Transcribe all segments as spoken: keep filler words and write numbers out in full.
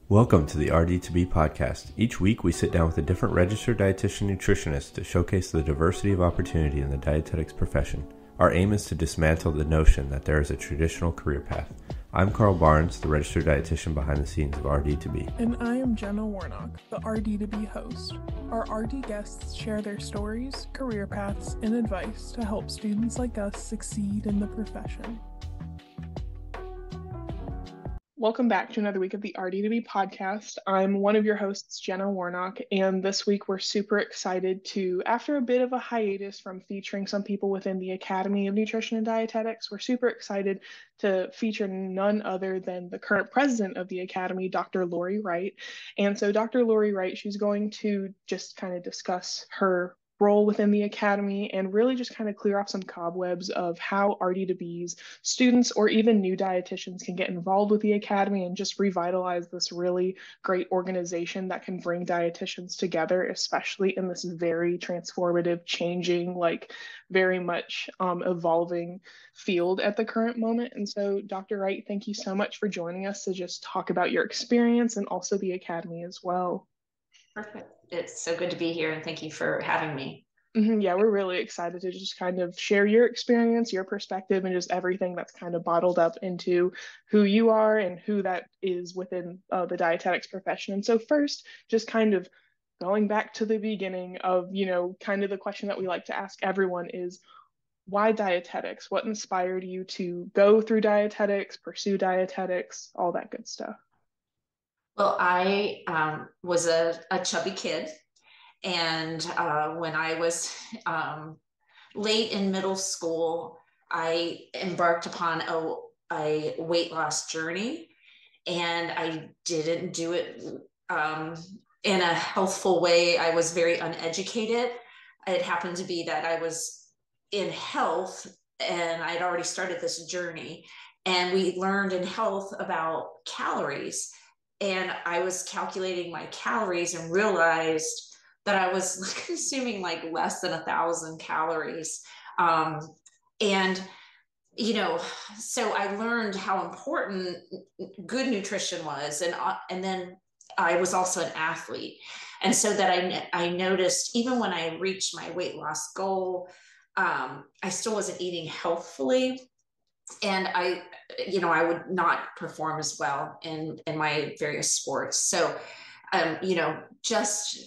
Welcome to the R D to B podcast. Each week we sit down with a different registered dietitian nutritionist to showcase the diversity of opportunity in the dietetics profession. Our aim is to dismantle the notion that there is a traditional career path. I'm Carl Barnes, the registered dietitian behind the scenes of R D to B. And I am Jenna Warnock, the R D to B host. Our R D guests share their stories, career paths, and advice to help students like us succeed in the profession. Welcome back to another week of the R D to B podcast. I'm one of your hosts, Jenna Warnock, and this week we're super excited to, after a bit of a hiatus from featuring some people within the Academy of Nutrition and Dietetics, we're super excited to feature none other than the current president of the Academy, Doctor Lori Wright. And so Doctor Lori Wright, she's going to just kind of discuss her role within the Academy and really just kind of clear off some cobwebs of how R D to B's students or even new dietitians can get involved with the Academy and just revitalize this really great organization that can bring dietitians together, especially in this very transformative, changing, like very much um, evolving field at the current moment. And so Doctor Wright, thank you so much for joining us to just talk about your experience and also the Academy as well. Perfect. It's so good to be here, and thank you for having me. Mm-hmm. Yeah, we're really excited to just kind of share your experience, your perspective, and just everything that's kind of bottled up into who you are and who that is within uh, the dietetics profession. And so first, just kind of going back to the beginning of, you know, kind of the question that we like to ask everyone is, why dietetics? What inspired you to go through dietetics, pursue dietetics, all that good stuff? Well, I um, was a, a chubby kid, and uh, when I was um, late in middle school, I embarked upon a, a weight loss journey, and I didn't do it um, in a healthful way. I was very uneducated. It happened to be that I was in health, and I'd already started this journey, and we learned in health about calories. And I was calculating my calories and realized that I was consuming like less than a thousand calories. Um, and, you know, so I learned how important good nutrition was. And, uh, and then I was also an athlete. And so that I, I noticed even when I reached my weight loss goal, um, I still wasn't eating healthfully. And I, you know, I would not perform as well in, in my various sports. So, um, you know, just,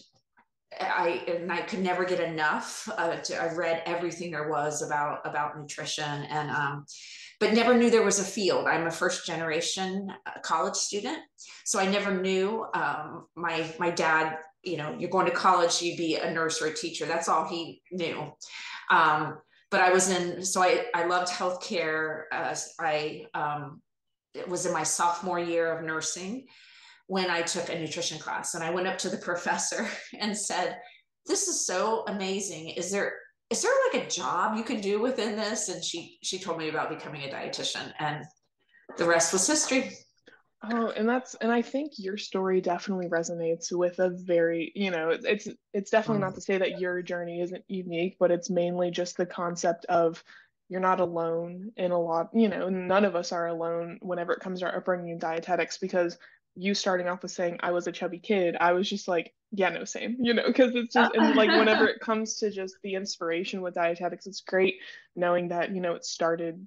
I, and I could never get enough. Uh, to, I read everything there was about, about nutrition and, um, but never knew there was a field. I'm a first generation college student. So I never knew, um, my, my dad, you know, you're going to college, you'd be a nurse or a teacher. That's all he knew. Um, But I was in, so I, I loved healthcare. Uh, I um, it was in my sophomore year of nursing when I took a nutrition class, and I went up to the professor and said, "This is so amazing. Is there is there like a job you can do within this?" And she she told me about becoming a dietitian, and the rest was history. Oh, and that's, and I think your story definitely resonates with a very, you know, it's, it's definitely not to say that your journey isn't unique, but it's mainly just the concept of you're not alone in a lot, you know, none of us are alone whenever it comes to our upbringing in dietetics, because you starting off with saying I was a chubby kid, I was just like, yeah, no, same, you know, because it's just, and like whenever it comes to just the inspiration with dietetics, it's great knowing that, you know, it started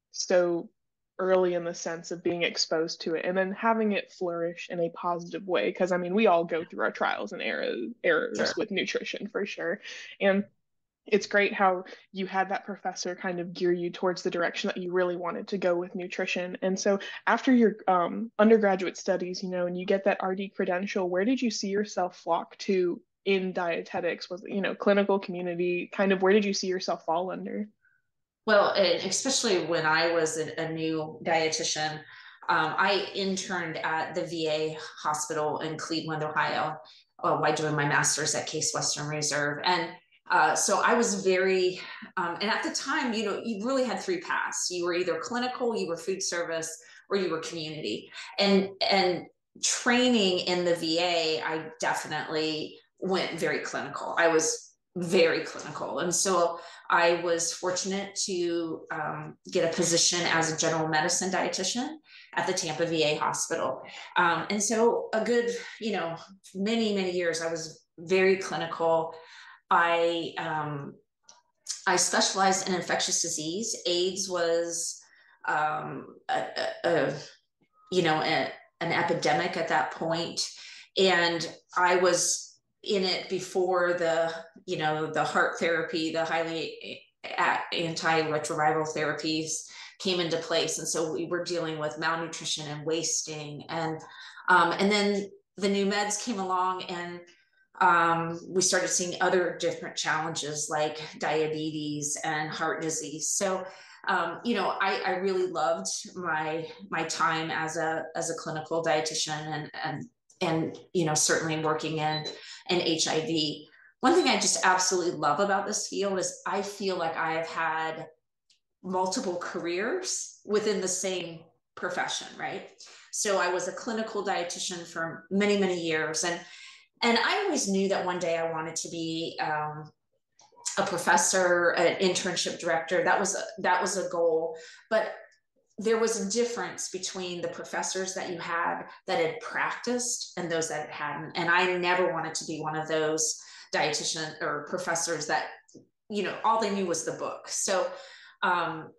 so early in the sense of being exposed to it and then having it flourish in a positive way. Because I mean, we all go through our trials and errors, errors Sure. with nutrition for sure. And it's great how you had that professor kind of gear you towards the direction that you really wanted to go with nutrition. And so after your um, undergraduate studies, you know, and you get that R D credential, where did you see yourself flock to in dietetics? Was it, you know, clinical, community, kind of where did you see yourself fall under? Well, and especially when I was a, a new dietitian, um, I interned at the V A hospital in Cleveland, Ohio, uh, while doing my master's at Case Western Reserve. And uh, so I was very, um, and at the time, you know, you really had three paths. You were either clinical, you were food service, or you were community. And, and training in the V A, I definitely went very clinical. I was very clinical. And so I was fortunate to um, get a position as a general medicine dietitian at the Tampa V A hospital. Um, and so a good, you know, many, many years, I was very clinical. I, um, I specialized in infectious disease. AIDS was, um, a, a, a, you know, a, an epidemic at that point. And I was in it before the, you know, the heart therapy, the highly antiretroviral therapies came into place. And so we were dealing with malnutrition and wasting. And, um, and then the new meds came along, and um, we started seeing other different challenges like diabetes and heart disease. So, um, you know, I, I really loved my, my time as a, as a clinical dietitian, and, and, and, you know, certainly working in, in H I V. One thing I just absolutely love about this field is I feel like I have had multiple careers within the same profession, right? So I was a clinical dietitian for many, many years. And And I always knew that one day I wanted to be um, a professor, an internship director. That was a, that was a goal. But there was a difference between the professors that you had that had practiced and those that hadn't. And I never wanted to be one of those dietitian or professors that, you know, all they knew was the book. So, um,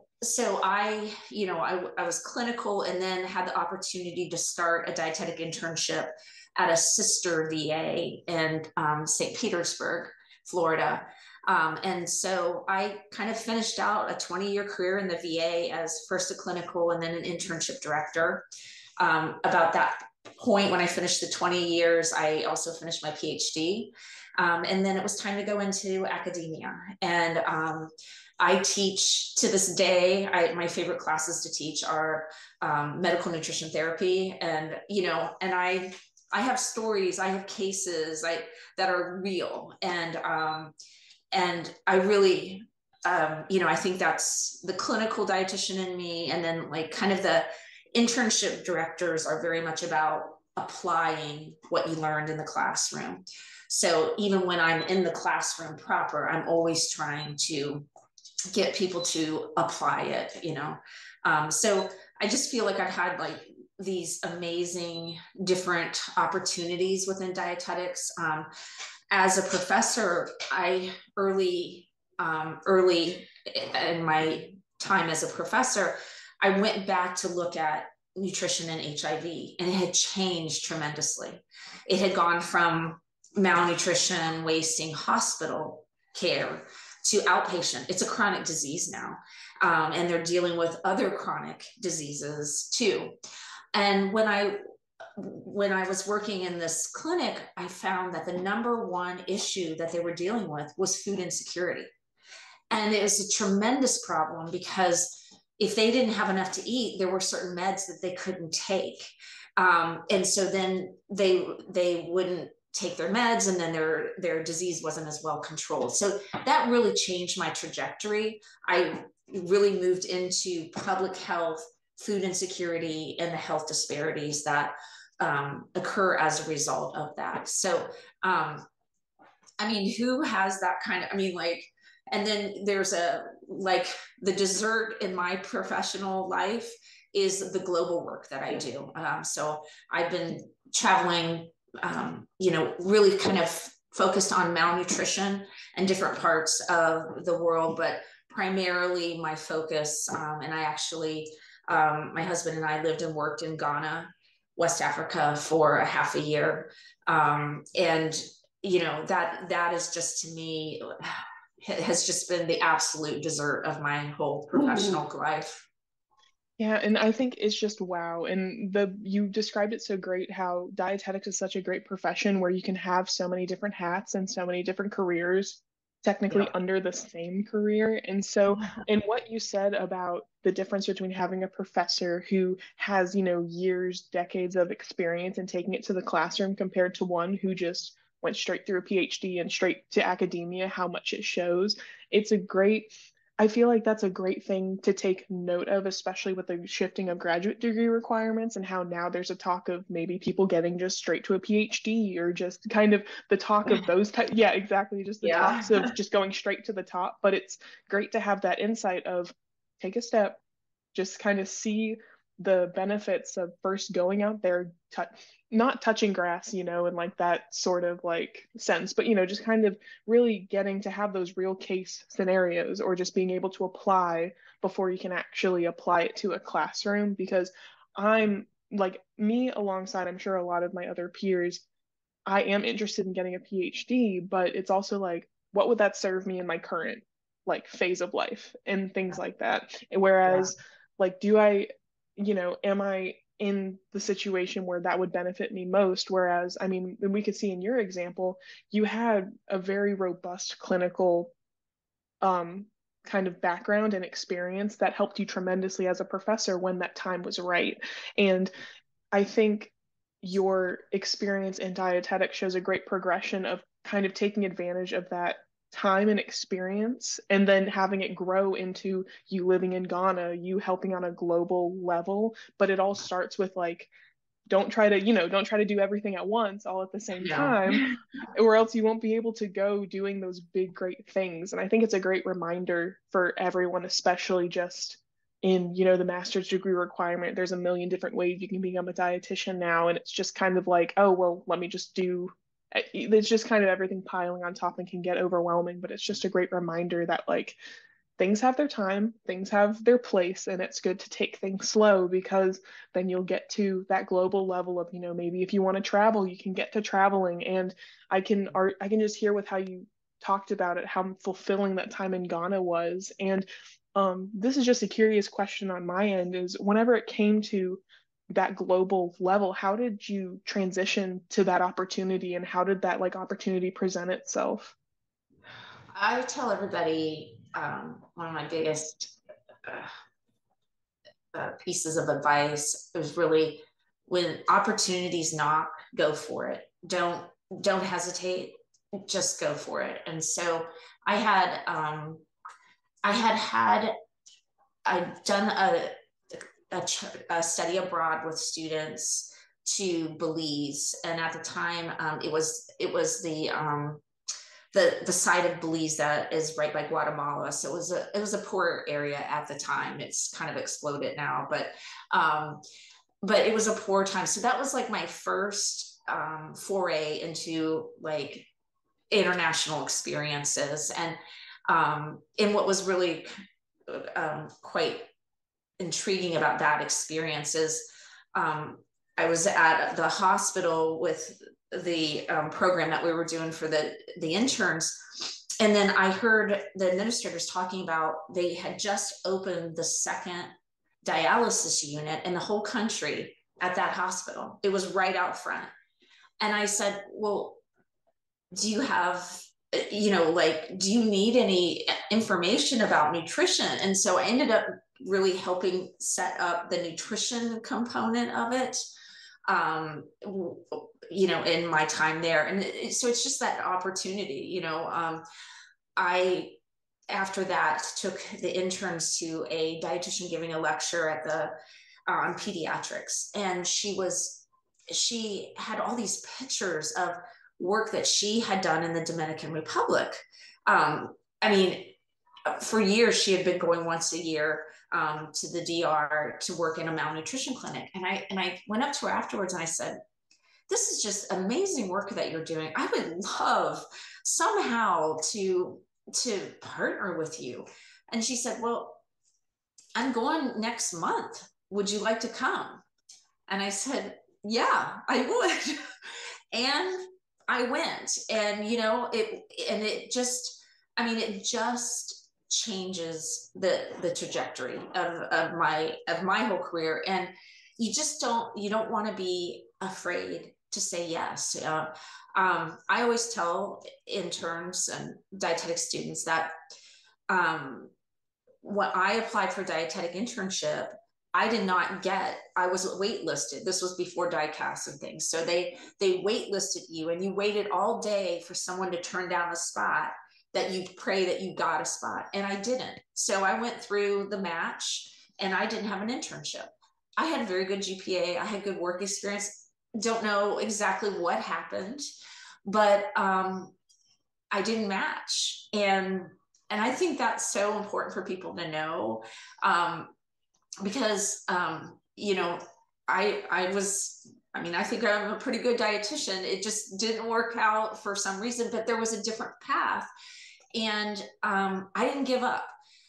so I, you know, I, I was clinical, and then had the opportunity to start a dietetic internship at a sister V A in um, Saint Petersburg, Florida. Um, and so I kind of finished out a twenty year career in the V A as first a clinical and then an internship director. Um, about that point, when I finished the twenty years, I also finished my PhD. Um, and then it was time to go into academia. And um, I teach to this day. I, my favorite classes to teach are um, medical nutrition therapy. And, you know, and I, I have stories, I have cases I, that are real. And, um, and I really, um, you know, I think that's the clinical dietitian in me. And then like kind of the internship directors are very much about applying what you learned in the classroom. So even when I'm in the classroom proper, I'm always trying to get people to apply it, you know? Um, so I just feel like I've had like these amazing different opportunities within dietetics. Um, as a professor, I early, um, early in my time as a professor, I went back to look at nutrition and H I V, and it had changed tremendously. It had gone from malnutrition, wasting, hospital care to outpatient. It's a chronic disease now. Um, and they're dealing with other chronic diseases too. And when I, when I was working in this clinic, I found that the number one issue that they were dealing with was food insecurity. And it was a tremendous problem because if they didn't have enough to eat, there were certain meds that they couldn't take. Um, and so then they, they wouldn't take their meds, and then their, their disease wasn't as well controlled. So that really changed my trajectory. I really moved into public health, food insecurity, and the health disparities that um, occur as a result of that. So, um, I mean, who has that kind of, I mean, like, and then there's a, like the dessert in my professional life is the global work that I do. Um, so I've been traveling, um, you know, really kind of focused on malnutrition and different parts of the world, but primarily my focus, um, and I actually, um, my husband and I lived and worked in Ghana, West Africa for a half a year. Um, and, you know, that, that is just to me, has just been the absolute dessert of my whole professional mm-hmm. life. Yeah, and I think it's just wow. And the you described it so great, how dietetics is such a great profession where you can have so many different hats and so many different careers technically yeah. under the same career. And so in what you said about the difference between having a professor who has, you know, years, decades of experience and taking it to the classroom compared to one who just went straight through a PhD and straight to academia, how much it shows. It's a great, I feel like that's a great thing to take note of, especially with the shifting of graduate degree requirements and how now there's a talk of maybe people getting just straight to a PhD, or just kind of the talk of those type. Yeah, exactly. Just the yeah. talks of just going straight to the top. But it's great to have that insight of take a step, just kind of see the benefits of first going out there, t- not touching grass, you know, in like that sort of like sense, but, you know, just kind of really getting to have those real case scenarios, or just being able to apply before you can actually apply it to a classroom. Because I'm like, me alongside, I'm sure a lot of my other peers, I am interested in getting a PhD, but it's also like, what would that serve me in my current like phase of life and things like that? Yeah. Whereas, like, do I, you know, am I in the situation where that would benefit me most? Whereas, I mean, we could see in your example, you had a very robust clinical um, kind of background and experience that helped you tremendously as a professor when that time was right. And I think your experience in dietetics shows a great progression of kind of taking advantage of that time and experience, and then having it grow into you living in Ghana, you helping on a global level. But it all starts with like, don't try to, you know, don't try to do everything at once, all at the same Yeah. time, or else you won't be able to go doing those big, great things. And I think it's a great reminder for everyone, especially just in, you know, the master's degree requirement. There's a million different ways you can become a dietitian now. And it's just kind of like, oh, well, let me just do, it's just kind of everything piling on top and can get overwhelming. But it's just a great reminder that like, things have their time, things have their place, and it's good to take things slow, because then you'll get to that global level of, you know, maybe if you want to travel, you can get to traveling. And I can art, I can just hear with how you talked about it, how fulfilling that time in Ghana was. And um, this is just a curious question on my end, is whenever it came to that global level, how did you transition to that opportunity, and how did that like opportunity present itself? I tell everybody um, one of my biggest uh, uh, pieces of advice is really, when opportunities knock, go for it. Don't don't hesitate. Just go for it. And so I had um, I had had I'd done a a, a study abroad with students to Belize, and at the time um, it was it was the um, the the side of Belize that is right by Guatemala. So it was a it was a poor area at the time. It's kind of exploded now, but um, but it was a poor time. So that was like my first um, foray into like international experiences, and um, and what was really um, quite intriguing about that experience is um, I was at the hospital with the um, program that we were doing for the the interns, and then I heard the administrators talking about they had just opened the second dialysis unit in the whole country at that hospital. It was right out front, and I said, well, do you have, you know, like, do you need any information about nutrition? And so I ended up really helping set up the nutrition component of it, um, you know, in my time there. And it, so it's just that opportunity, you know. um, I, after that, took the interns to a dietitian giving a lecture at the, on um, pediatrics. And she was, she had all these pictures of work that she had done in the Dominican Republic. Um, I mean, for years, she had been going once a year um, to the D R to work in a malnutrition clinic. And I, and I went up to her afterwards and I said, this is just amazing work that you're doing. I would love somehow to, to partner with you. And she said, well, I'm going next month. Would you like to come? And I said, yeah, I would. And I went, and, you know, it, and it just, I mean, it just changes the, the trajectory of, of my, of my whole career. And you just don't, you don't want to be afraid to say yes. Uh, um, I always tell interns and dietetic students that um, when I applied for dietetic internship, I did not get, I was waitlisted. This was before DICAS and things. So they, they waitlisted you, and you waited all day for someone to turn down a spot that you pray that you got a spot. And I didn't. So I went through the match and I didn't have an internship. I had a very good G P A. I had good work experience. Don't know exactly what happened, but um, I didn't match. And, and I think that's so important for people to know. Um, because um, you know, I, I was, I mean, I think I'm a pretty good dietitian. It just didn't work out for some reason, but there was a different path, and um, I didn't give up.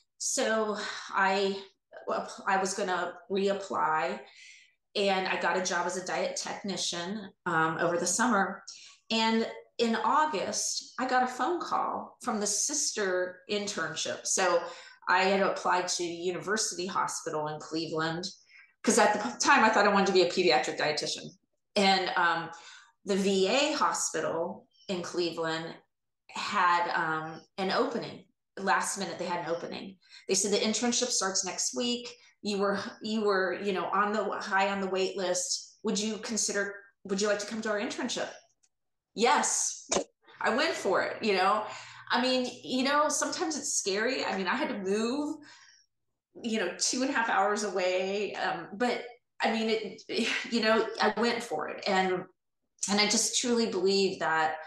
So I, I was going to reapply, and I got a job as a diet technician um, over the summer. And in August, I got a phone call from the sister internship. So I had applied to University Hospital in Cleveland, because at the time I thought I wanted to be a pediatric dietitian. And um, the V A hospital in Cleveland had um, an opening. Last minute, they had an opening. They said the internship starts next week. You were, you were, you know, on the high on the wait list. Would you consider, would you like to come to our internship? Yes, I went for it. You know, I mean, you know, sometimes it's scary. I mean, I had to move, you know, two and a half hours away. Um, but I mean, it, you know, I went for it. And, and I just truly believe that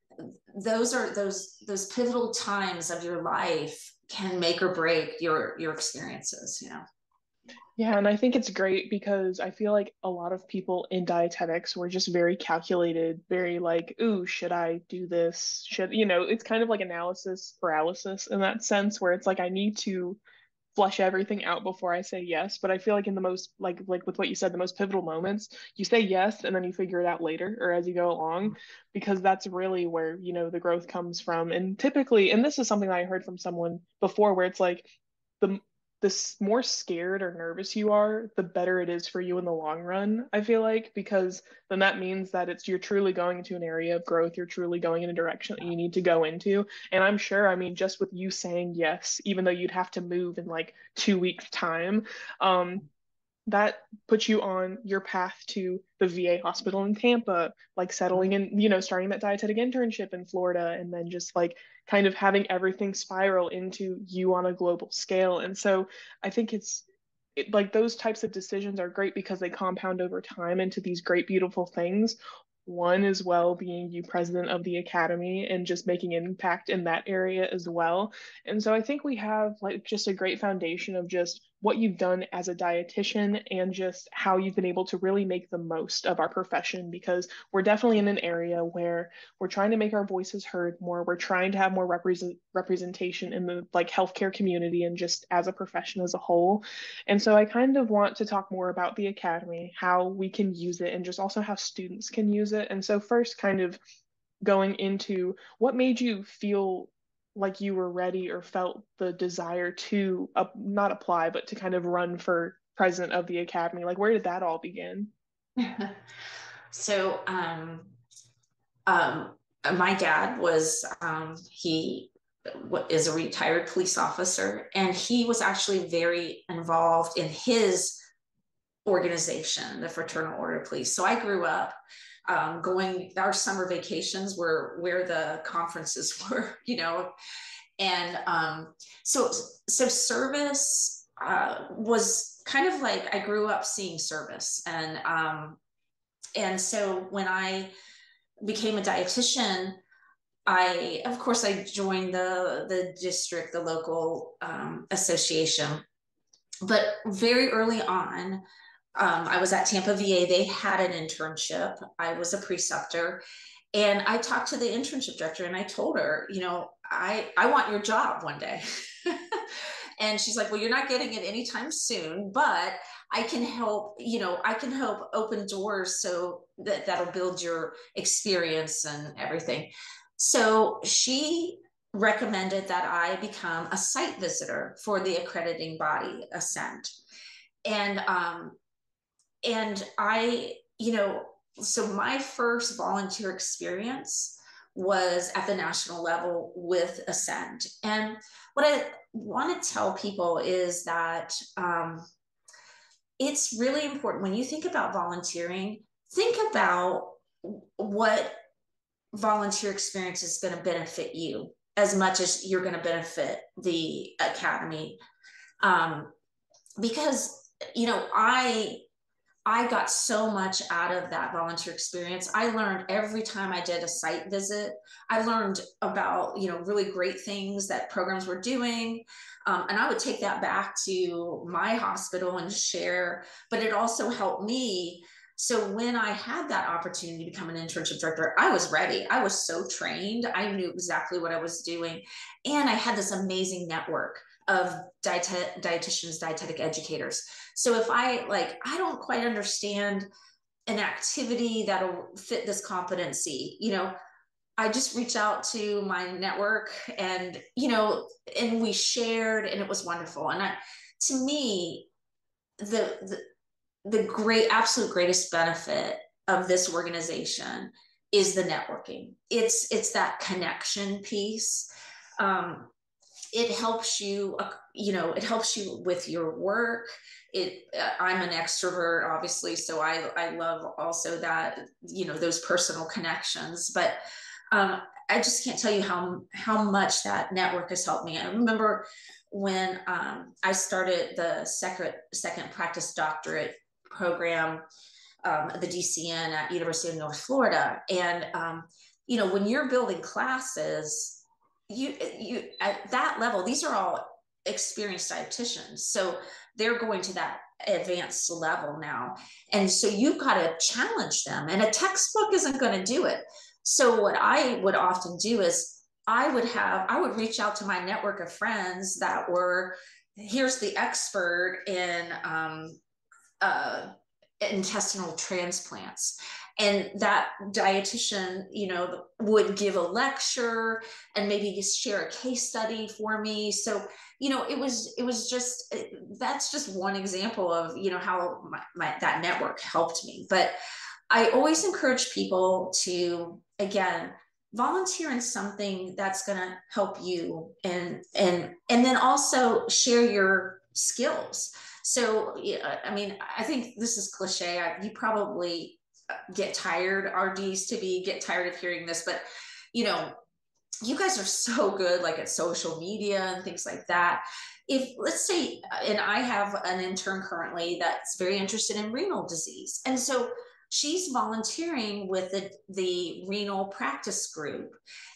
those are those, those pivotal times of your life can make or break your, your experiences, you know? Yeah, and I think it's great because I feel like a lot of people in dietetics were just very calculated, very like, ooh, should I do this? Should, you know, it's kind of like analysis paralysis in that sense where it's like I need to flush everything out before I say yes. But I feel like in the most like like with what you said, the most pivotal moments, you say yes and then you figure it out later or as you go along, because that's really where, you know, the growth comes from. And typically, and this is something that I heard from someone before where it's like the the s- more scared or nervous you are, the better it is for you in the long run, I feel like, because then that means that it's you're truly going into an area of growth, you're truly going in a direction that you need to go into. And I'm sure, I mean, just with you saying yes, even though you'd have to move in like two weeks' time, um, that puts you on your path to the V A hospital in Tampa, like settling in, you know, starting that dietetic internship in Florida, and then just like kind of having everything spiral into you on a global scale. And so I think it's it, like those types of decisions are great because they compound over time into these great, beautiful things. One as well being you president of the academy and just making an impact in that area as well. And so I think we have like just a great foundation of just what you've done as a dietitian and just how you've been able to really make the most of our profession, because we're definitely in an area where we're trying to make our voices heard more. We're trying to have more represent representation in the like healthcare community and just as a profession as a whole. And so I kind of want to talk more about the academy, how we can use it, and just also how students can use it. And so first, kind of going into what made you feel like you were ready or felt the desire to uh, not apply, but to kind of run for president of the academy. Like, where did that all begin? So, um, um, my dad was, um, he is a retired police officer, and he was actually very involved in his organization, the Fraternal Order of Police. So I grew up um, going, our summer vacations were where the conferences were, you know, and um, so, so service uh, was kind of like, I grew up seeing service. And, um, and so when I became a dietitian, I, of course, I joined the, the district, the local um, association, but very early on, um, I was at Tampa V A. They had an internship. I was a preceptor, and I talked to the internship director and I told her, you know, I, I want your job one day. And she's like, well, you're not getting it anytime soon, but I can help, you know, I can help open doors so that that'll build your experience and everything. So she recommended that I become a site visitor for the accrediting body, Ascend. And, um, and I, you know, so my first volunteer experience was at the national level with Ascend. And what I want to tell people is that um, it's really important when you think about volunteering, think about what volunteer experience is going to benefit you as much as you're going to benefit the academy. Um, because, you know, I I got so much out of that volunteer experience. I learned every time I did a site visit, I learned about, you know, really great things that programs were doing. Um, and I would take that back to my hospital and share, but it also helped me. So when I had that opportunity to become an internship director, I was ready. I was so trained. I knew exactly what I was doing. And I had this amazing network of diet- dietitians, dietetic educators. So if I like, I don't quite understand an activity that'll fit this competency, you know, I just reached out to my network and, you know, and we shared and it was wonderful. And I, to me, the, the, the great, absolute greatest benefit of this organization is the networking. It's, it's that connection piece. Um, it helps you, uh, you know, it helps you with your work. It, uh, I'm an extrovert, obviously. So I, I love also that, you know, those personal connections, but, um, I just can't tell you how, how much that network has helped me. I remember when, um, I started the second, second practice doctorate program, um, the D C N at University of North Florida. And, um, you know, when you're building classes, you, you, at that level, these are all experienced dietitians. So they're going to that advanced level now. And so you've got to challenge them, and a textbook isn't going to do it. So what I would often do is I would have, I would reach out to my network of friends that were, here's the expert in, um, uh, intestinal transplants. And that dietitian, you know, would give a lecture and maybe share a case study for me. So, you know, it was, it was just, that's just one example of, you know, how my, my, that network helped me. But I always encourage people to, again, volunteer in something that's going to help you, and, and, and then also share your skills. So, I mean, I think this is cliche. I, you probably get tired, R Ds to be, get tired of hearing this, but, you know, you guys are so good, like at social media and things like that. If, let's say, and I have an intern currently that's very interested in renal disease. And so she's volunteering with the, the renal practice group,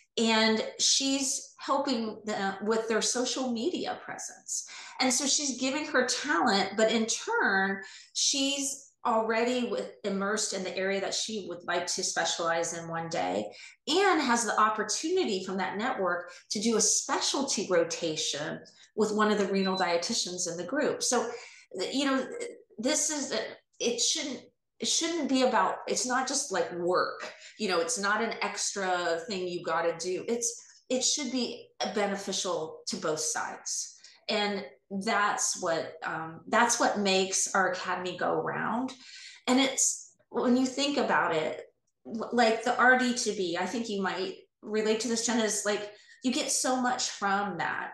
and she's helping them with their social media presence. And so she's giving her talent, but in turn, she's already with, immersed in the area that she would like to specialize in one day, and has the opportunity from that network to do a specialty rotation with one of the renal dietitians in the group. So, you know, this is, it shouldn't, it shouldn't be about, it's not just like work, you know, it's not an extra thing you got to do. It's, it should be beneficial to both sides. And that's what, um, that's what makes our academy go round. And it's, when you think about it, like the R D to B, I think you might relate to this, Jenna, is like, you get so much from that.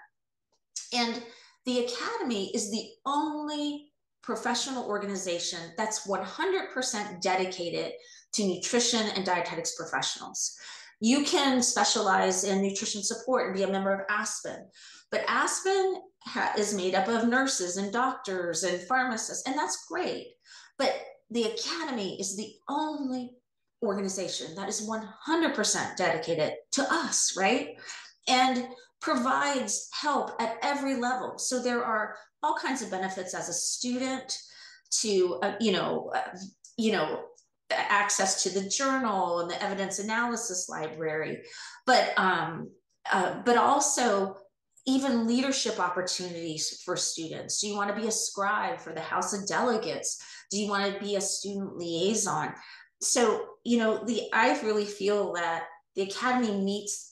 And the academy is the only professional organization that's one hundred percent dedicated to nutrition and dietetics professionals. You can specialize in nutrition support and be a member of Aspen, but Aspen ha- is made up of nurses and doctors and pharmacists, and that's great. But the academy is the only organization that is one hundred percent dedicated to us, right? And provides help at every level. So there are all kinds of benefits as a student to, uh, you know, uh, you know, access to the journal and the evidence analysis library, but, um, uh, but also even leadership opportunities for students. Do you want to be a scribe for the House of Delegates? Do you want to be a student liaison? So, you know, the, I really feel that the academy meets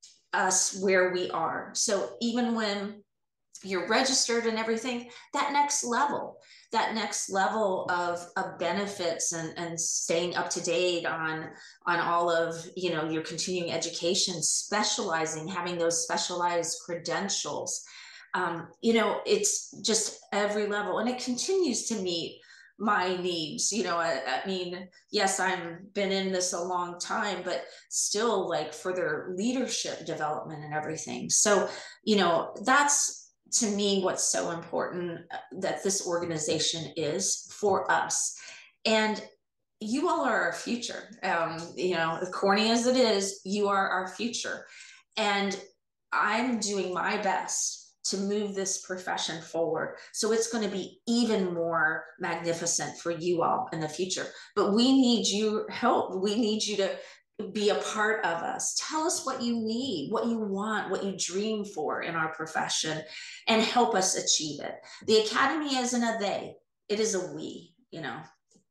us where we are. So even when you're registered and everything, that next level, that next level of, of benefits and, and staying up to date on, on all of, you know, your continuing education, specializing, having those specialized credentials, um, you know, it's just every level, and it continues to meet my needs. You know, I, I mean, yes, I've been in this a long time, but still like further leadership development and everything. So, you know, that's to me what's so important that this organization is for us. And you all are our future. Um, you know, as corny as it is, you are our future. And I'm doing my best to move this profession forward. So it's going to be even more magnificent for you all in the future. But we need your help. We need you to be a part of us. Tell us what you need, what you want, what you dream for in our profession, and help us achieve it. The Academy isn't a they, it is a we, you know.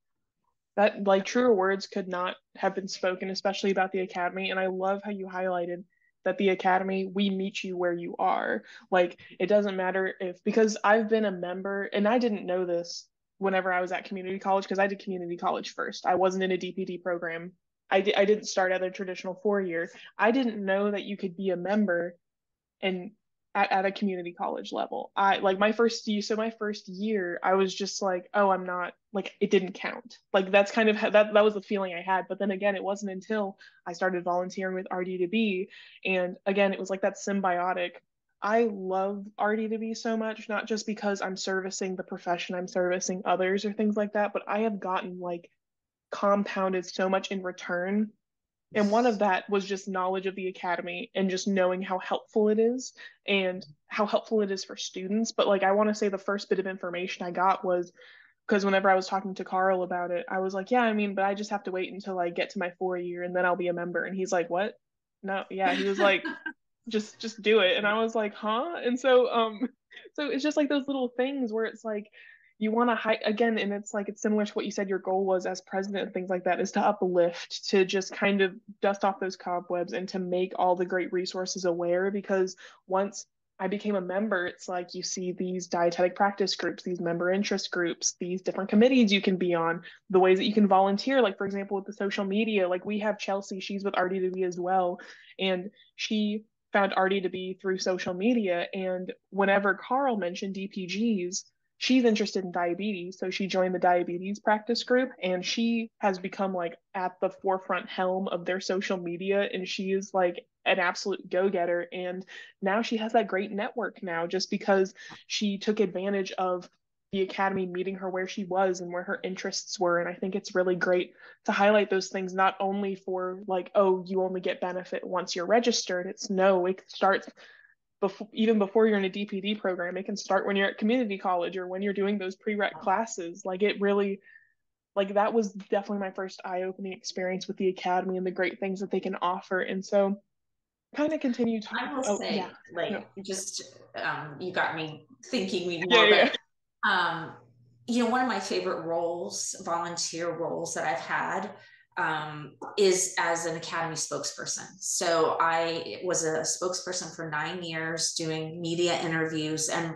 That, like, truer words could not have been spoken, especially about the Academy. And I love how you highlighted that the Academy, we meet you where you are. Like, it doesn't matter if, because I've been a member, and I didn't know this whenever I was at community college, because I did community college first. I wasn't in a D P D program. I, di- I didn't start at a traditional four year. I didn't know that you could be a member and at, at a community college level. I like my first year, so my first year, I was just like, oh, I'm not, like, it didn't count. Like, that's kind of how, that that was the feeling I had. But then again, it wasn't until I started volunteering with R D two B, and again, it was like that symbiotic. I love R D two B so much, not just because I'm servicing the profession, I'm servicing others or things like that, but I have gotten like compounded so much in return. And one of that was just knowledge of the Academy and just knowing how helpful it is and how helpful it is for students. But like, I want to say the first bit of information I got was because whenever I was talking to Carl about it, I was like, yeah, I mean, but I just have to wait until I get to my four year and then I'll be a member. And he's like, what? No, yeah. He was like, just just do it. And I was like, huh? And so um so it's just like those little things where it's like you want to hide again, and it's like it's similar to what you said your goal was as president and things like that, is to uplift, to just kind of dust off those cobwebs and to make all the great resources aware. Because once I became a member, it's like you see these dietetic practice groups, these member interest groups, these different committees you can be on, the ways that you can volunteer. Like, for example, with the social media, like we have Chelsea, she's with R D two B as well. And she found R D two B through social media. And whenever Carl mentioned D P Gs, she's interested in diabetes. So she joined the diabetes practice group, and she has become like at the forefront helm of their social media. And she is like an absolute go-getter. And now she has that great network now just because she took advantage of the Academy meeting her where she was and where her interests were. And I think it's really great to highlight those things, not only for like, oh, you only get benefit once you're registered. It's no, it starts before, even before you're in a D P D program. It can start when you're at community college or when you're doing those prereq classes. Like, it really, like, that was definitely my first eye-opening experience with the Academy and the great things that they can offer. And so kind of continue talking. I will oh, say, yeah. like, no. just um, you got me thinking more, yeah, yeah. but um, you know, one of my favorite roles, volunteer roles that I've had, um, is as an Academy spokesperson. So I was a spokesperson for nine years doing media interviews, and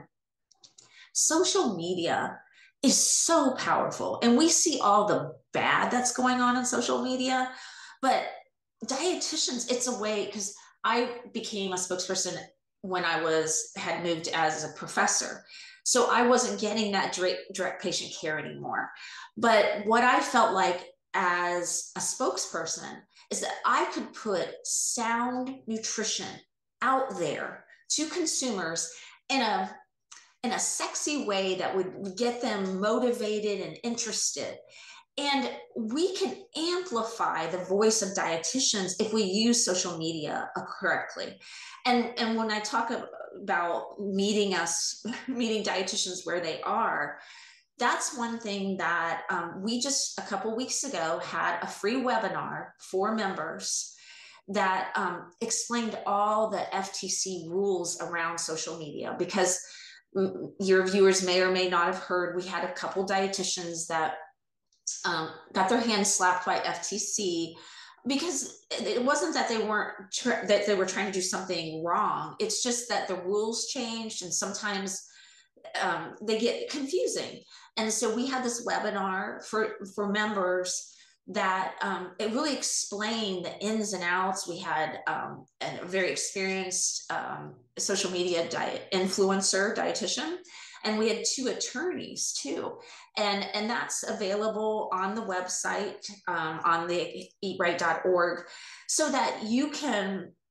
social media is so powerful. And we see all the bad that's going on in social media, but dietitians, it's a way, because I became a spokesperson when I was had moved as a professor. So I wasn't getting that direct, direct patient care anymore. But what I felt like as a spokesperson is that I could put sound nutrition out there to consumers in a in a sexy way that would get them motivated and interested. And we can amplify the voice of dietitians if we use social media correctly. And, and when I talk about meeting us, meeting dietitians where they are, that's one thing that um, we just a couple weeks ago had a free webinar for members that um, explained all the F T C rules around social media. Because your viewers may or may not have heard, we had a couple dietitians that um, got their hands slapped by F T C, because it wasn't that they weren't tr- that they were trying to do something wrong. It's just that the rules changed, and sometimes um, they get confusing. And so we had this webinar for for members that um, it really explained the ins and outs. We had um, a very experienced um, social media diet influencer dietitian, and we had two attorneys too. And, and that's available on the website, um, on the eat right dot org, so that you can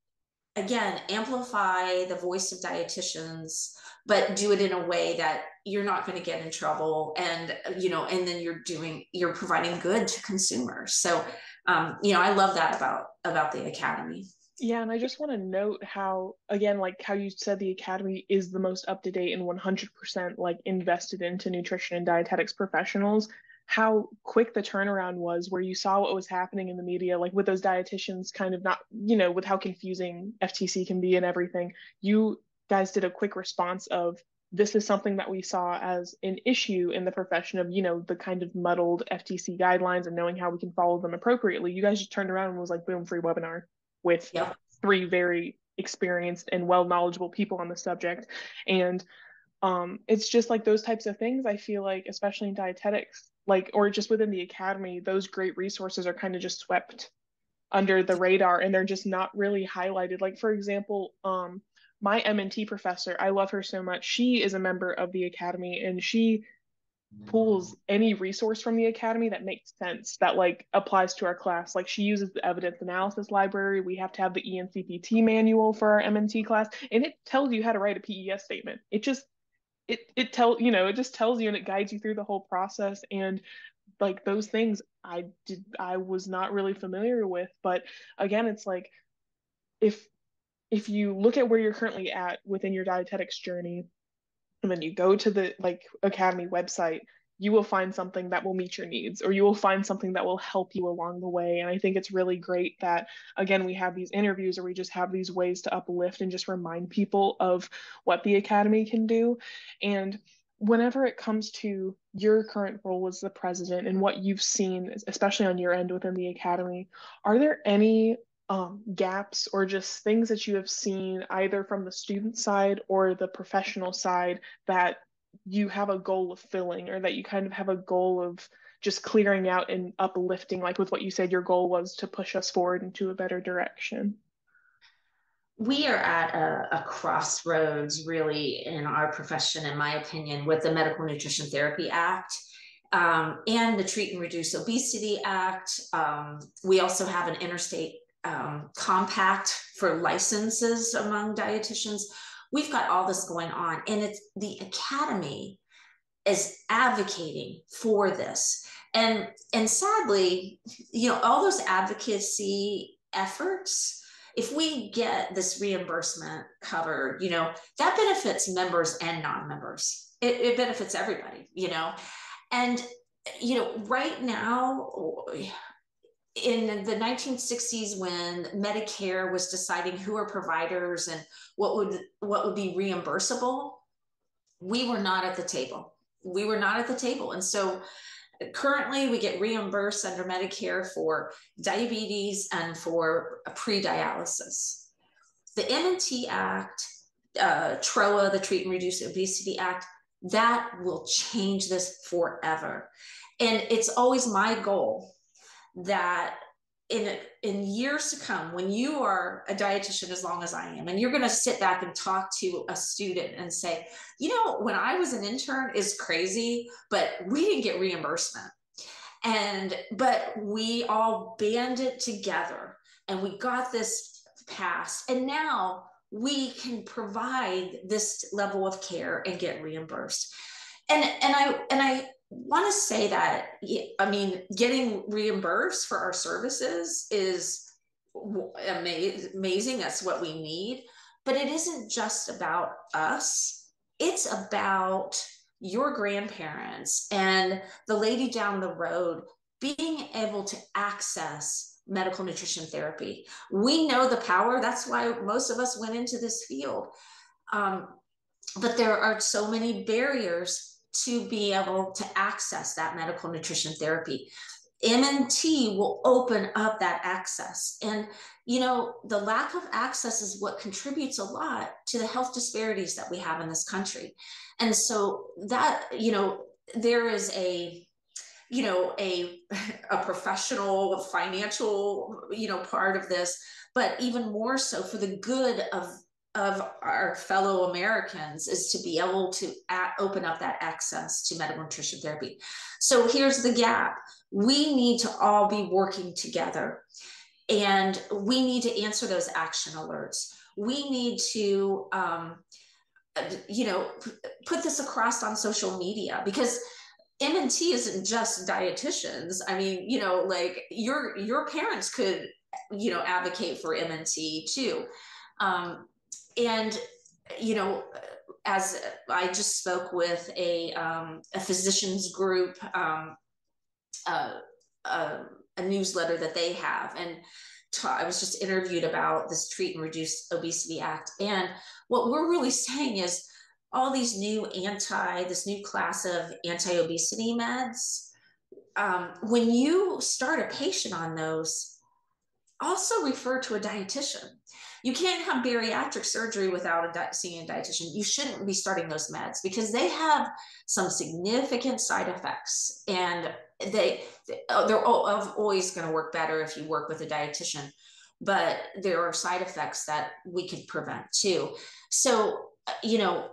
again, amplify the voice of dietitians, but do it in a way that you're not going to get in trouble. And, you know, and then you're doing, you're providing good to consumers. So, um, you know, I love that about, about the Academy. Yeah, and I just want to note how, again, like how you said the Academy is the most up-to-date and one hundred percent like invested into nutrition and dietetics professionals, how quick the turnaround was where you saw what was happening in the media, like with those dietitians kind of not, you know, with how confusing F T C can be and everything. You guys did a quick response of, this is something that we saw as an issue in the profession of, you know, the kind of muddled F T C guidelines and knowing how we can follow them appropriately. You guys just turned around and was like, boom, free webinar with Yep. three very experienced and well knowledgeable people on the subject. And um, it's just like those types of things, I feel like, especially in dietetics, like, or just within the Academy, those great resources are kind of just swept under the radar and they're just not really highlighted. Like, for example, um, my M N T professor, I love her so much. She is a member of the Academy and she pulls any resource from the Academy that makes sense, that like applies to our class. Like she uses the evidence analysis library. We have to have the E N C P T manual for our M N T class, and it tells you how to write a P E S statement. It just, it, it tell, you know, it just tells you and it guides you through the whole process. And like those things I did, I was not really familiar with, but again, it's like, if, if you look at where you're currently at within your dietetics journey, and then you go to the like Academy website, you will find something that will meet your needs, or you will find something that will help you along the way. And I think it's really great that, again, we have these interviews or we just have these ways to uplift and just remind people of what the Academy can do. And whenever it comes to your current role as the president and what you've seen, especially on your end within the Academy, are there any Um, gaps or just things that you have seen either from the student side or the professional side that you have a goal of filling, or that you kind of have a goal of just clearing out and uplifting, like with what you said your goal was to push us forward into a better direction? We are at a, a crossroads really in our profession, in my opinion, with the Medical Nutrition Therapy Act. Um, and the Treat and Reduce Obesity Act. Um, we also have an interstate Um, compact for licenses among dietitians. We've got all this going on, and it's the Academy is advocating for this. And and sadly, you know, all those advocacy efforts, if we get this reimbursement covered, you know, that benefits members and non-members. It, it benefits everybody, you know. And you know, right now, in the nineteen sixties, when Medicare was deciding who are providers and what would what would be reimbursable, we were not at the table. We were not at the table. And so currently we get reimbursed under Medicare for diabetes and for pre-dialysis. The M N T Act, uh, T R O A, the Treat and Reduce Obesity Act, that will change this forever. And it's always my goal that in in years to come, when you are a dietitian as long as I am, and you're going to sit back and talk to a student and say, you know, when I was an intern is crazy, but we didn't get reimbursement. And but we all banded together and we got this passed. And now we can provide this level of care and get reimbursed. And and I and I want to say that, I mean, getting reimbursed for our services is amazing. That's what we need. But it isn't just about us. It's about your grandparents and the lady down the road being able to access medical nutrition therapy. We know the power. That's why most of us went into this field. Um, but there are so many barriers to be able to access that medical nutrition therapy. M N T will open up that access. And, you know, the lack of access is what contributes a lot to the health disparities that we have in this country. And so that, you know, there is a, you know, a, a professional, financial, you know, part of this, but even more so for the good of of our fellow Americans is to be able to at, open up that access to medical nutrition therapy. So here's the gap. We need to all be working together, and we need to answer those action alerts. we need to, um, you know, put this across on social media, because M N T isn't just dietitians. I mean, you know, like your your parents could, you know, advocate for M N T too. Um, and, you know, as I just spoke with a, um, a physicians group, um, uh, uh, a newsletter that they have, and ta- I was just interviewed about this Treat and Reduce Obesity Act. And what we're really saying is all these new anti, this new class of anti-obesity meds, um, when you start a patient on those, also refer to a dietitian. You can't have bariatric surgery without a di- seeing a dietitian. You shouldn't be starting those meds because they have some significant side effects, and they they're always going to work better if you work with a dietitian. But there are side effects that we could prevent too. So, you know,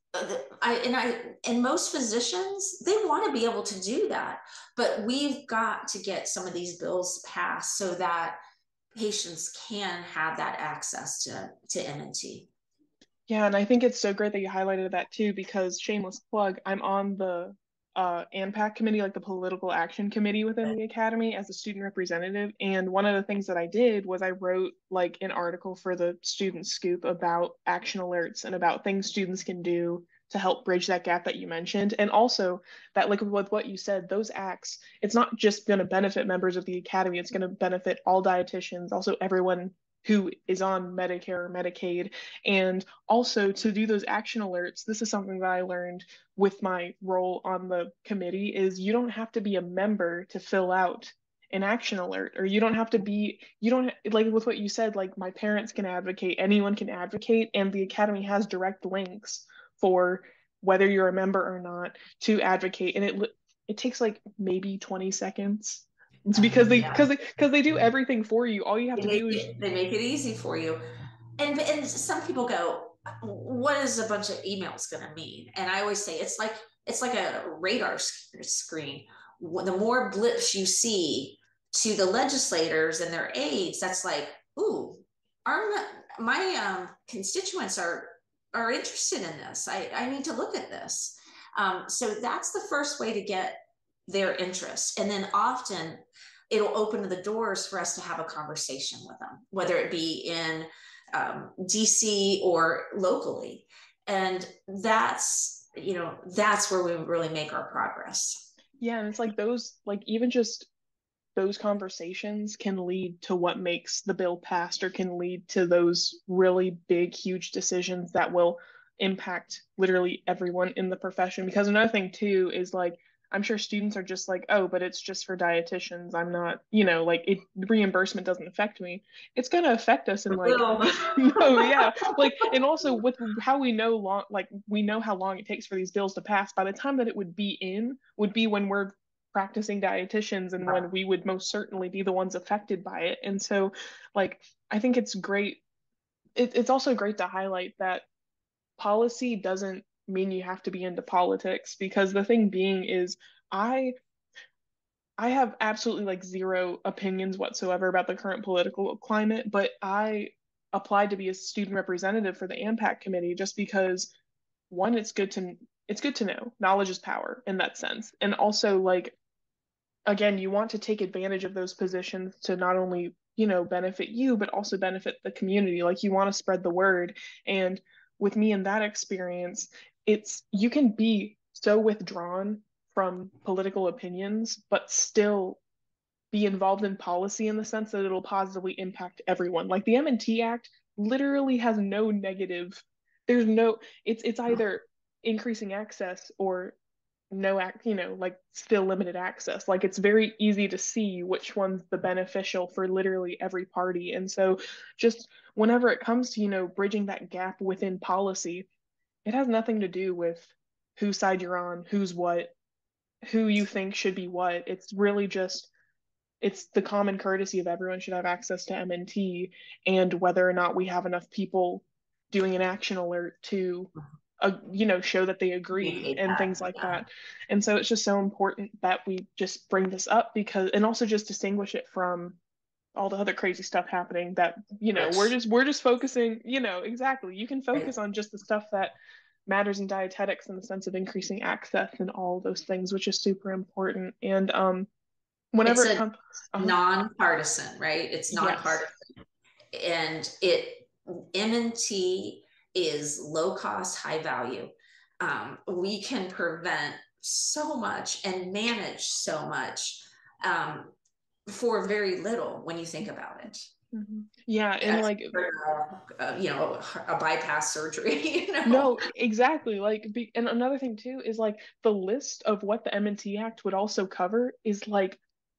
I and I and most physicians, they want to be able to do that, but we've got to get some of these bills passed so that patients can have that access to to M N T. Yeah, and I think it's so great that you highlighted that too, because shameless plug, I'm on the uh, ANPAC committee, like the political action committee within the academy as a student representative. And one of the things that I did was I wrote like an article for the Student Scoop about action alerts and about things students can do to help bridge that gap that you mentioned. And also that, like with what you said, those acts, it's not just going to benefit members of the academy, it's going to benefit all dietitians, also everyone who is on Medicare or Medicaid. And also to do those action alerts, this is something that I learned with my role on the committee, is you don't have to be a member to fill out an action alert, or you don't have to be, you don't, like with what you said, like my parents can advocate, anyone can advocate, and the academy has direct links for whether you're a member or not to advocate. And it it takes like maybe twenty seconds. It's because they Yeah. because they because they do everything for you. All you have They to make do is it, they make it easy for you. And and some people go, what is a bunch of emails going to mean? And I always say it's like it's like a radar screen. The more blips you see to the legislators and their aides, that's like, ooh, our my um, constituents are are interested in this. I, I need to look at this. Um, so that's the first way to get their interest. And then often it'll open the doors for us to have a conversation with them, whether it be in um, D C or locally. And that's, you know, that's where we really make our progress. Yeah, and it's like those, like even just those conversations can lead to what makes the bill passed, or can lead to those really big, huge decisions that will impact literally everyone in the profession. Because another thing too is like, I'm sure students are just like, oh, but it's just for dietitians. I'm not, you know, like it reimbursement doesn't affect me. It's going to affect us in like, no, yeah, like, and also with how we know long, like we know how long it takes for these bills to pass. By the time that it would be in, would be when we're practicing dietitians and when we would most certainly be the ones affected by it. And so, like, I think it's great. It, it's also great to highlight that policy doesn't mean you have to be into politics, because the thing being is I I have absolutely like zero opinions whatsoever about the current political climate, but I applied to be a student representative for the ANPAC committee just because one, it's good to it's good to know. Knowledge is power in that sense. And also like again, you want to take advantage of those positions to not only, you know, benefit you, but also benefit the community. Like you want to spread the word. And with me in that experience, it's you can be so withdrawn from political opinions, but still be involved in policy in the sense that it'll positively impact everyone. Like the M N T Act literally has no negative, there's no, it's it's either increasing access or no act, you know, like still limited access. Like it's very easy to see which one's the beneficial for literally every party. And so just whenever it comes to, you know, bridging that gap within policy, it has nothing to do with whose side you're on, who's what, who you think should be what. It's really just it's the common courtesy of everyone should have access to M N T, and whether or not we have enough people doing an action alert to uh, you know show that they agree and things like Yeah. that. And so it's just so important that we just bring this up, because and also just distinguish it from all the other crazy stuff happening that, you know, Rich. we're just we're just focusing, you know, exactly. You can focus Right. on just the stuff that matters in dietetics in the sense of increasing access and all those things, which is super important. And um It's whenever it a comes uh nonpartisan, right? It's yes. nonpartisan. And it M and T is low cost, high value. Um, we can prevent so much and manage so much um, for very little when you think about it. Mm-hmm. Yeah, and As like uh, you know, a bypass surgery, you know. no, exactly. Like, be, and another thing too is like the list of what the M and T Act would also cover is like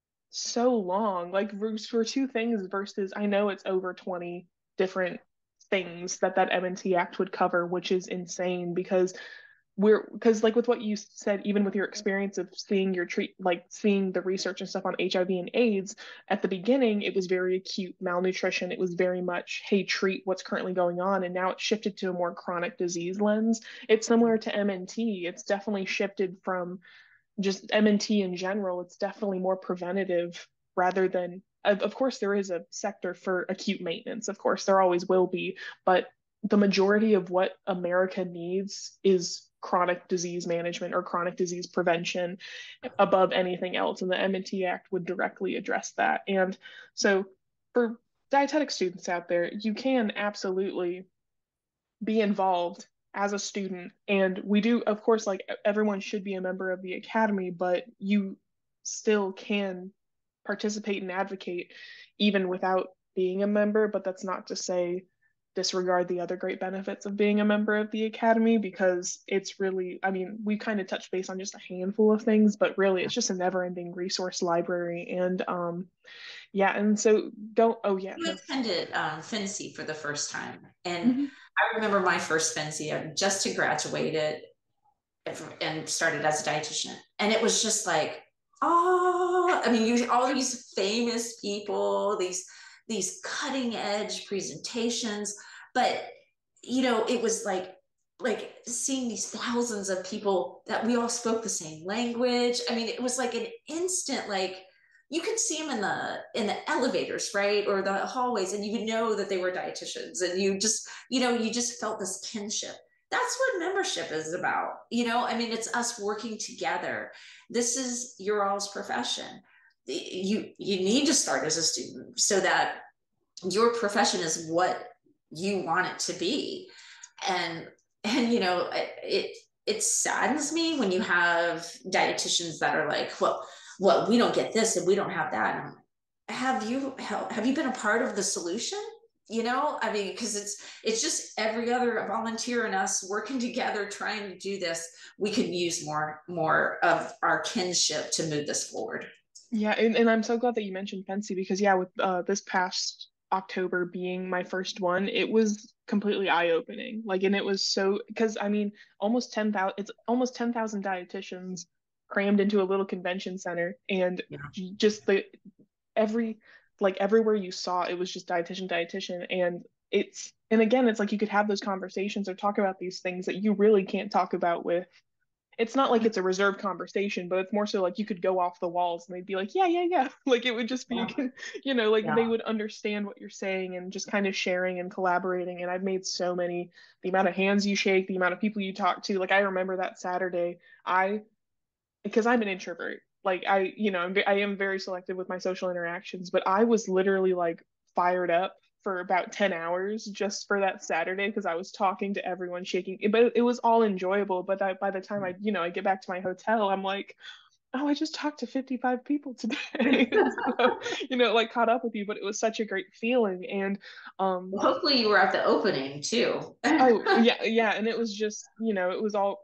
so long. Like for, for two things versus I know it's over twenty different things that that M and T Act would cover, which is insane because we're because like with what you said, even with your experience of seeing your treat like seeing the research and stuff on H I V and AIDS at the beginning, it was very acute malnutrition. It was very much, hey, treat what's currently going on, and now it's shifted to a more chronic disease lens. It's similar to M N T. It's definitely shifted from just M and T in general. It's definitely more preventative rather than of, of course there is a sector for acute maintenance. Of course there always will be, but the majority of what America needs is chronic disease management or chronic disease prevention above anything else. And the M and T Act would directly address that. And so for dietetic students out there, you can absolutely be involved as a student. And we do, of course, like everyone should be a member of the academy, but you still can participate and advocate even without being a member. But that's not to say disregard the other great benefits of being a member of the academy, because it's really, I mean, we kind of touched base on just a handful of things, but really it's just a never ending resource library. And um, yeah, and so don't, oh yeah, You no. attended um, FNCE for the first time. And Mm-hmm. I remember my first FNCE, I just graduated and started as a dietitian. And it was just like, oh, I mean, you, all these famous people, these, these cutting edge presentations, but you know, it was like, like seeing these thousands of people that we all spoke the same language. I mean, it was like an instant, like you could see them in the in the elevators, right, or the hallways, and you would know that they were dietitians, and you just, you know, you just felt this kinship. That's what membership is about. You know, I mean, it's us working together. This is your all's profession. You you need to start as a student so that your profession is what you want it to be. And and you know, it it saddens me when you have dietitians that are like, well, well, we don't get this and we don't have that. And I'm like, have you have you been a part of the solution? You know, I mean, because it's it's just every other volunteer and us working together trying to do this. We could use more more of our kinship to move this forward. Yeah, and, and I'm so glad that you mentioned FNCE because yeah, with uh, this past October being my first one, it was completely eye-opening. Like, and it was so because I mean, almost ten thousand, it's almost ten thousand dietitians crammed into a little convention center, and Yeah. just the every like everywhere you saw, it was just dietitian, dietitian, and it's and again, it's like you could have those conversations or talk about these things that you really can't talk about with it's not like it's a reserved conversation, but it's more so like you could go off the walls and they'd be like, yeah, yeah, yeah. Like it would just be, Yeah. you know, like they Yeah. would understand what you're saying and just kind of sharing and collaborating. And I've made so many, the amount of hands you shake, the amount of people you talk to. Like I remember that Saturday, I, because I'm an introvert, like I, you know, I'm, I am very selective with my social interactions, but I was literally like fired up for about ten hours just for that Saturday because I was talking to everyone, shaking it, but it was all enjoyable. But I, by the time I, you know, I get back to my hotel, I'm like, oh, I just talked to fifty-five people today. So, you know, like caught up with you, but it was such a great feeling. And um, Well, hopefully you were at the opening too. oh, yeah, yeah. And it was just, you know, it was all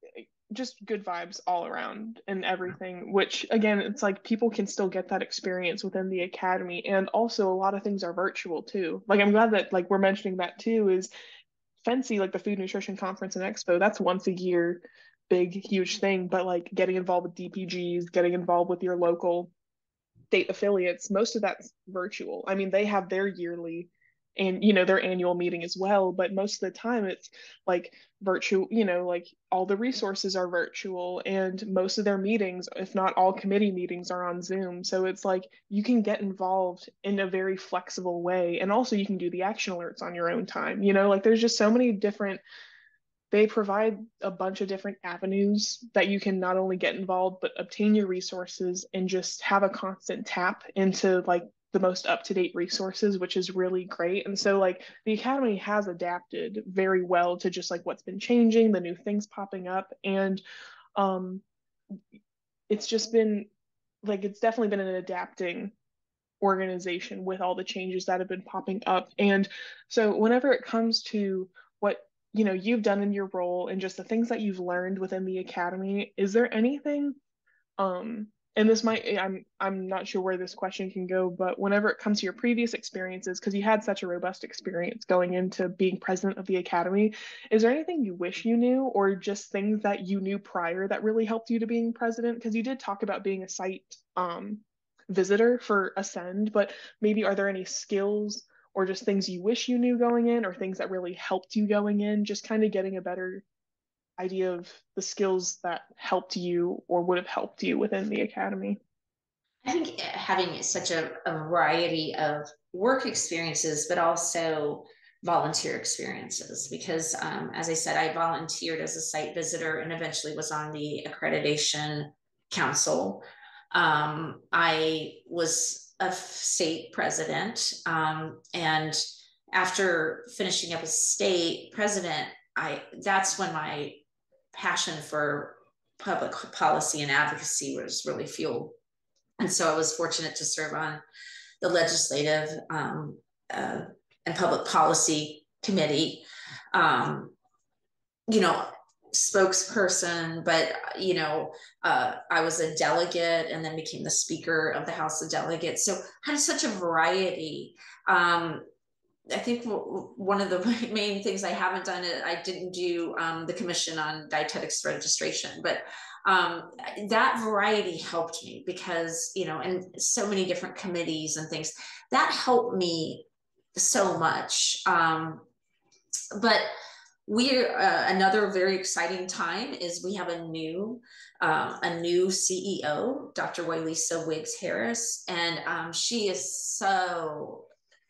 just good vibes all around and everything, which again, it's like people can still get that experience within the academy. And also a lot of things are virtual too. Like I'm glad that like we're mentioning that too is FNCE, like the Food Nutrition Conference and Expo, that's once a year, big, huge thing. But like getting involved with D P Gs, getting involved with your local state affiliates, most of that's virtual. I mean, they have their yearly and, you know, their annual meeting as well. But most of the time it's like virtual, you know, like all the resources are virtual, and most of their meetings, if not all committee meetings, are on Zoom. So it's like you can get involved in a very flexible way. And also you can do the action alerts on your own time. You know, like there's just so many different, they provide a bunch of different avenues that you can not only get involved, but obtain your resources and just have a constant tap into like the most up-to-date resources, which is really great. And so like the Academy has adapted very well to just like what's been changing, the new things popping up. And um, it's just been like, it's definitely been an adapting organization with all the changes that have been popping up. And so whenever it comes to what, you know, you've done in your role and just the things that you've learned within the Academy, is there anything um and this might, I'm I'm not sure where this question can go, but whenever it comes to your previous experiences, because you had such a robust experience going into being president of the Academy, is there anything you wish you knew, or just things that you knew prior that really helped you to being president? Because you did talk about being a site um visitor for Ascend, but maybe are there any skills or just things you wish you knew going in, or things that really helped you going in, just kind of getting a better idea of the skills that helped you or would have helped you within the Academy? I think having such a, a variety of work experiences, but also volunteer experiences, because um, as I said, I volunteered as a site visitor and eventually was on the accreditation council. Um, I was a state president, um, and after finishing up as state president, I that's when my passion for public policy and advocacy was really fueled. And so I was fortunate to serve on the legislative um, uh, and public policy committee, um, you know, spokesperson, but, you know, uh, I was a delegate and then became the speaker of the House of Delegates. So I had such a variety. Um, I think one of the main things I haven't done, I didn't do um, the Commission on Dietetics Registration, but um, that variety helped me because, you know, in so many different committees and things, that helped me so much. Um, but we're uh, another very exciting time is we have a new um, a new C E O, Doctor Waylisa Wiggs Harris, and um, she is so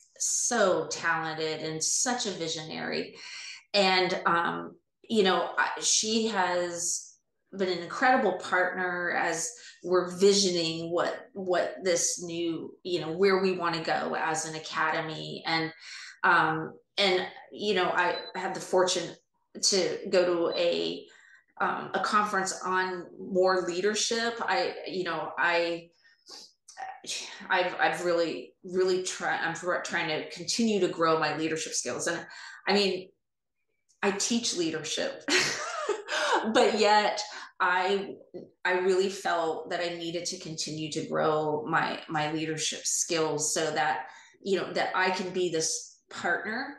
so talented and such a visionary. And, um, you know, she has been an incredible partner as we're visioning what, what this new, you know, where we want to go as an academy. And, um, and, you know, I had the fortune to go to a, um, a conference on more leadership. I, you know, I, I've, I've really, really tried, I'm trying to continue to grow my leadership skills. And I mean, I teach leadership, but yet I, I really felt that I needed to continue to grow my, my leadership skills so that, you know, that I can be this partner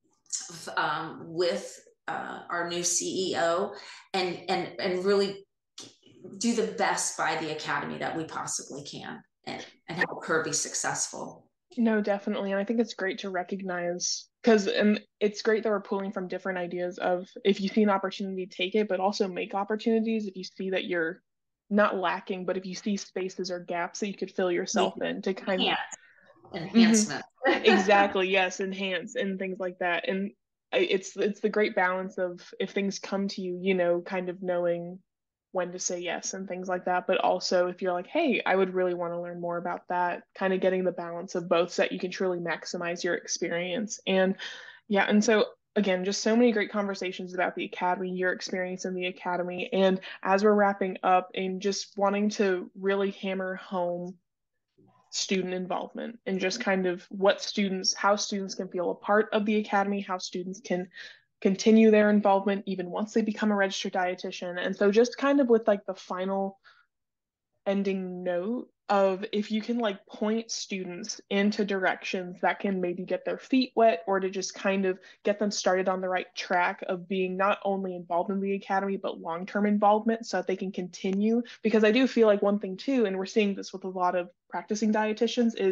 um, with uh, our new C E O and, and, and really do the best by the Academy that we possibly can. And, and help her be successful. No, definitely. And I think it's great to recognize, because and it's great that we're pulling from different ideas of if you see an opportunity, take it, but also make opportunities if you see that you're not lacking, but if you see spaces or gaps that you could fill yourself in to kind Enhance. of enhancement. Mm-hmm. Exactly. Yes. Enhance and things like that. And it's it's the great balance of if things come to you, you know, kind of knowing when to say yes and things like that. But also if you're like, hey, I would really want to learn more about that, kind of getting the balance of both so that you can truly maximize your experience. And yeah, and so again, just so many great conversations about the Academy, your experience in the Academy. And as we're wrapping up and just wanting to really hammer home student involvement and just kind of what students, how students can feel a part of the Academy, how students can continue their involvement even once they become a registered dietitian. And so just kind of with like the final ending note of if you can like point students into directions that can maybe get their feet wet or to just kind of get them started on the right track of being not only involved in the Academy, but long-term involvement so that they can continue. Because I do feel like one thing too, and we're seeing this with a lot of practicing dietitians, is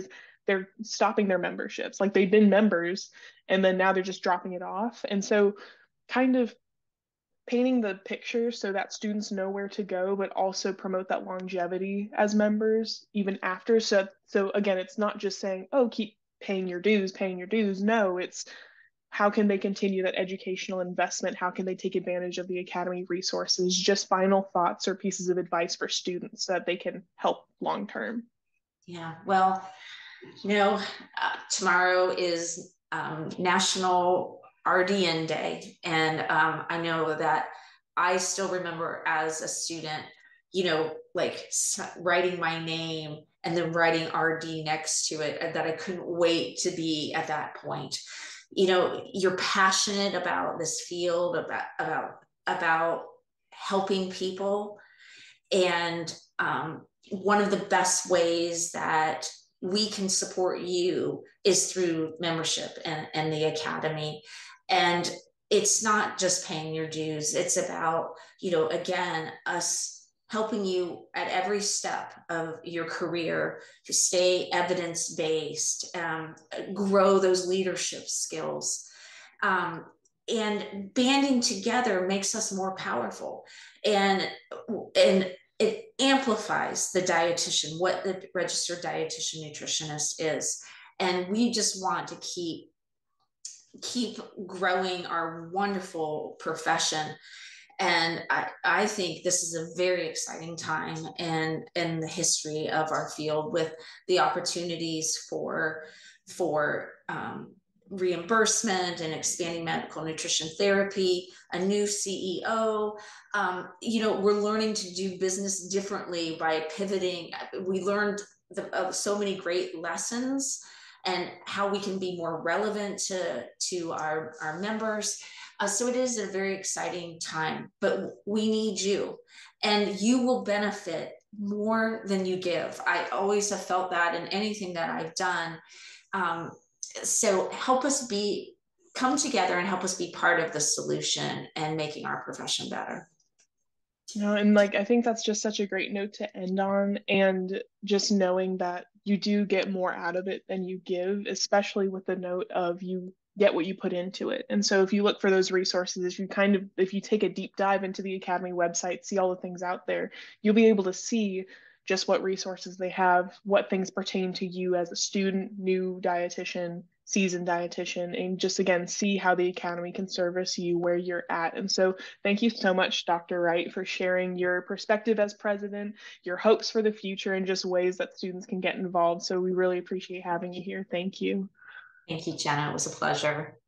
they're stopping their memberships. Like they've been members and then now they're just dropping it off. And so kind of painting the picture so that students know where to go, but also promote that longevity as members even after. So, so again, it's not just saying, oh, keep paying your dues, paying your dues. No, it's how can they continue that educational investment? How can they take advantage of the Academy resources? Just final thoughts or pieces of advice for students so that they can help long term. Yeah, well, you know, uh, tomorrow is um, National R D N Day. And um, I know that I still remember as a student, you know, like writing my name and then writing R D next to it, and that I couldn't wait to be at that point. You know, you're passionate about this field, about, about, about helping people. And um, one of the best ways that we can support you is through membership and, and the Academy. And it's not just paying your dues. It's about, you know, again, us helping you at every step of your career to stay evidence-based, um, grow those leadership skills. Um, and banding together makes us more powerful. And, and it amplifies the dietitian, what the registered dietitian nutritionist is. And we just want to keep keep growing our wonderful profession. And I, I think this is a very exciting time in, in the history of our field, with the opportunities for, for um, reimbursement and expanding medical nutrition therapy, a new C E O. Um, you know, we're learning to do business differently by pivoting. We learned the, uh, so many great lessons and how we can be more relevant to, to our, our members. Uh, so it is a very exciting time, but we need you, and you will benefit more than you give. I always have felt that in anything that I've done. Um, so help us be, come together and help us be part of the solution and making our profession better. You know, and like, I think that's just such a great note to end on. And just knowing that you do get more out of it than you give, especially with the note of you get what you put into it. And so if you look for those resources, if you kind of, if you take a deep dive into the Academy website, see all the things out there, you'll be able to see just what resources they have, what things pertain to you as a student, new dietitian, seasoned dietitian, and just again, see how the Academy can service you where you're at. And so thank you so much, Doctor Wright, for sharing your perspective as president, your hopes for the future, and just ways that students can get involved. So we really appreciate having you here. Thank you. Thank you, Jenna. It was a pleasure.